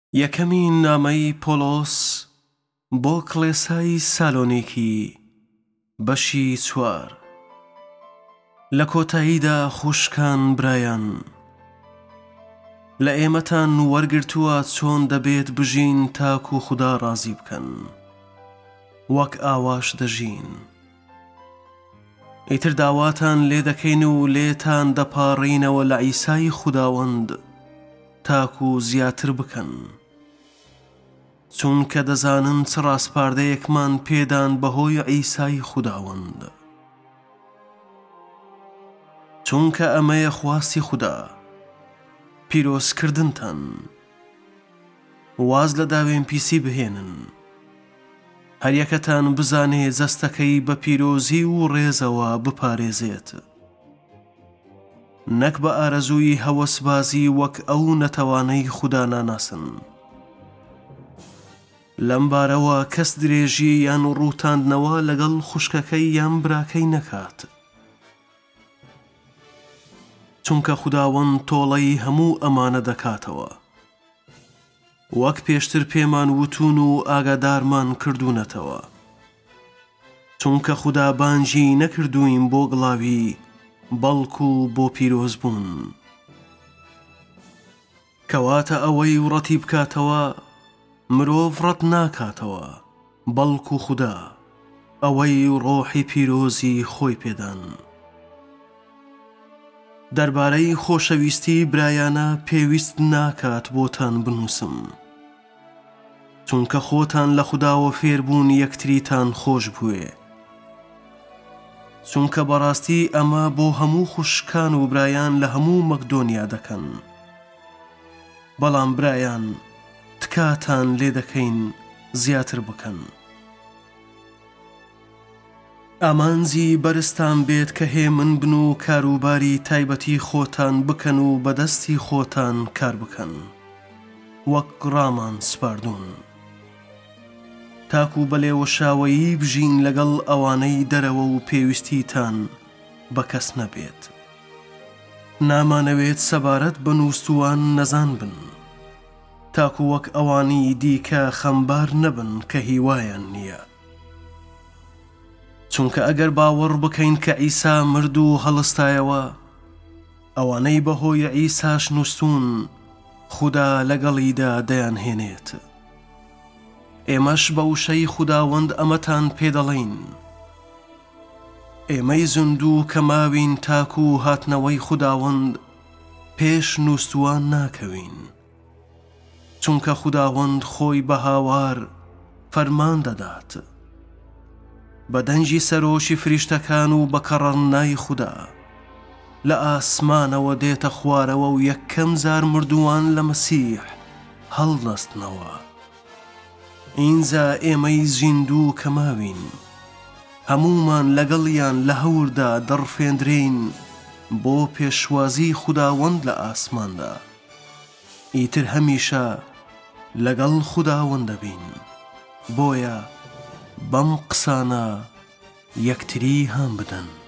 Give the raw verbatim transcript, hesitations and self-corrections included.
یەکەمین نامەی پۆلۆس بۆ کڵێسای سالۆنیکی بەشی چوار. لە کۆتاییدا خوشکان برایان، لە ئێمەتان وەرگرتووە چۆن دەبێت بژین تاکو خوددا ڕازی بکەن، وەک ئاواش دەژین. ئیتر داواتان لێ دەکەین و لێتان دەپاڕینەوە لە عیسای خوداوەند تاکو زیاتر بکەن، چونکە دەزانن چ ڕاستپاردەیەکمان پێدان بەهۆی عیسای خوداوەند. چونکە ئەمەیە خواستی خوددا، پیرۆزکردنتان، واز لە داوێن پیسی بهێنن، هەر یەکەتان بزانێ جەستەکەی بە پیرۆزی و ڕێزەوە بپارێزێت، نەک بە ئارەزووی هەوەسبازی وەک ئەو نەتەوانەی خوددا ناناسن. لەم بارەوە کەس درێژی یان ڕووتاندنەوە لەگەڵ خوشکەکەی یان براکەی نەکات، چونکە خوداوەند تۆڵەی هەموو ئەمانە دەکاتەوە، وەک پێشتر پێمان وتون و ئاگادارمان کردوونەتەوە. چونکە خوددا بانگی نەکردووین بۆ گڵاوی، بەڵکو بۆ پیرۆزبوون، کەواتە ئەوەی وڕەتی بکاتەوە مرۆڤ ڕەت ناکاتەوە، بەڵکو خوددا ئەوەی ڕۆحی پیرۆزی خۆی پێدان. دەربارەی خۆشەویستی برایانە پێویست ناکات بۆتان بنووسم، چونکە خۆتان لە خودداوە فێربوون یەکتریتان خۆش بووێ. چونکە بەڕاستی ئەمە بۆ هەموو خوشکان و برایان لە هەموو مەکدۆنیا دەکەن. بەڵام برایان تکاتان لێ دەکەین زیاتر بکەن. ئامانزی بەرزتان بێت کە هێمن بن و کاروباری تایبەتی خۆتان بکەن و بەدەستی خۆتان کار بکەن، وەک ڕامان سپاردوون، تاکو بە لێوەشاوەیی بژین لەگەڵ ئەوانەی دەرەوە و پێویستیتان بە کەس نەبێت. نامانەوێت سەبارەت بە نووسوان نەزان بن، تاکو وەک ئەوانی دیکە خەمبار نەبن کە هیوایان نییە. چونکە ئەگەر باوەڕ بکەین کە عیسا مرد و هەڵستایەوە، ئەوانەی بەهۆی عیساش نووسون خوددا لەگەڵیدا دەیانهێنێت. ئێمەش بە وشەی خوداوەند ئەمەتان پێدەڵێین، ئێمەی زندوو کە ماوین تاکو هاتنەوەی خوداوەند پێش نووسوان ناکەوین، چونکە خوداوەند خۆی بە هاوار فەرمان دەدات، بە دەنجی سەرۆشی فریشتەکان و بە کەڕەنای خوددا لە ئاسمانەوە دێتە خوارەوە و یەکەم زار مردووان لە مەسیح هەڵدەستنەوە. ئینجا ئێمەی زیندوو کە ماوین هەموومان لەگەڵیان لە هەوردا دەڕفێندرین بۆ پێشوازی خوداوەند لە ئاسماندا، ئیتر هەمیشە لەگەڵ خوداوەند دەبین. بۆیە بەم قسانە یەکتری هەم بدەن.